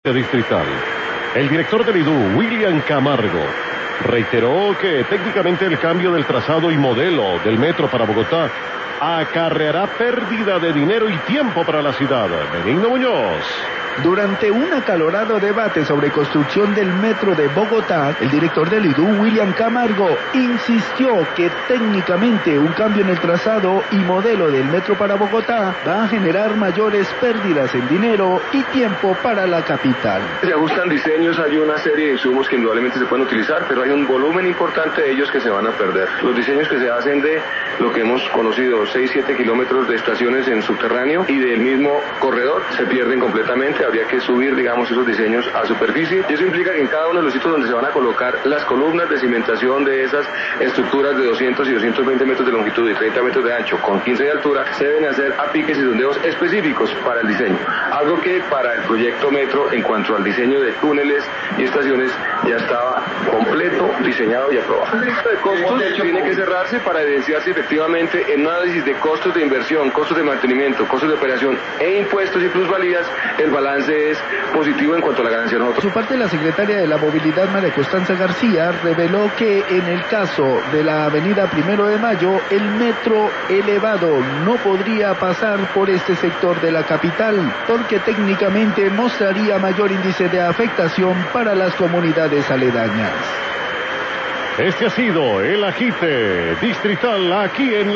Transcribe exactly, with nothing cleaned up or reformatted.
Distrital. El director del I D U, William Camargo, reiteró que técnicamente el cambio del trazado y modelo del metro para Bogotá acarreará pérdida de dinero y tiempo para la ciudad. Benigno Muñoz. Durante un acalorado debate sobre construcción del metro de Bogotá, el director del I D U, William Camargo, insistió que técnicamente un cambio en el trazado y modelo del metro para Bogotá va a generar mayores pérdidas en dinero y tiempo para la capital. Se ajustan diseños, hay una serie de insumos que indudablemente se pueden utilizar, pero hay un volumen importante de ellos que se van a perder. Los diseños que se hacen de lo que hemos conocido, seis a siete kilómetros de estaciones en subterráneo y del mismo corredor, se pierden completamente. Habría que subir, digamos, esos diseños a superficie, y eso implica que en cada uno de los sitios donde se van a colocar las columnas de cimentación de esas estructuras de doscientos y doscientos veinte metros de longitud y treinta metros de ancho con quince de altura, se deben hacer apiques y sondeos específicos para el diseño, algo que para el proyecto metro, en cuanto al diseño de túneles y estaciones, ya estaba completo, diseñado y aprobado. El lista de costos tiene que cerrarse para evidenciarse efectivamente en un análisis de costos de inversión, costos de mantenimiento, costos de operación e impuestos y plusvalías. El balance es positivo en cuanto a la ganancia. Por su parte, la secretaria de la Movilidad, María Constanza García, reveló que en el caso de la avenida Primero de Mayo, el metro elevado no podría pasar por este sector de la capital, porque técnicamente mostraría mayor índice de afectación para las comunidades aledañas. Este ha sido el Agite Distrital aquí en la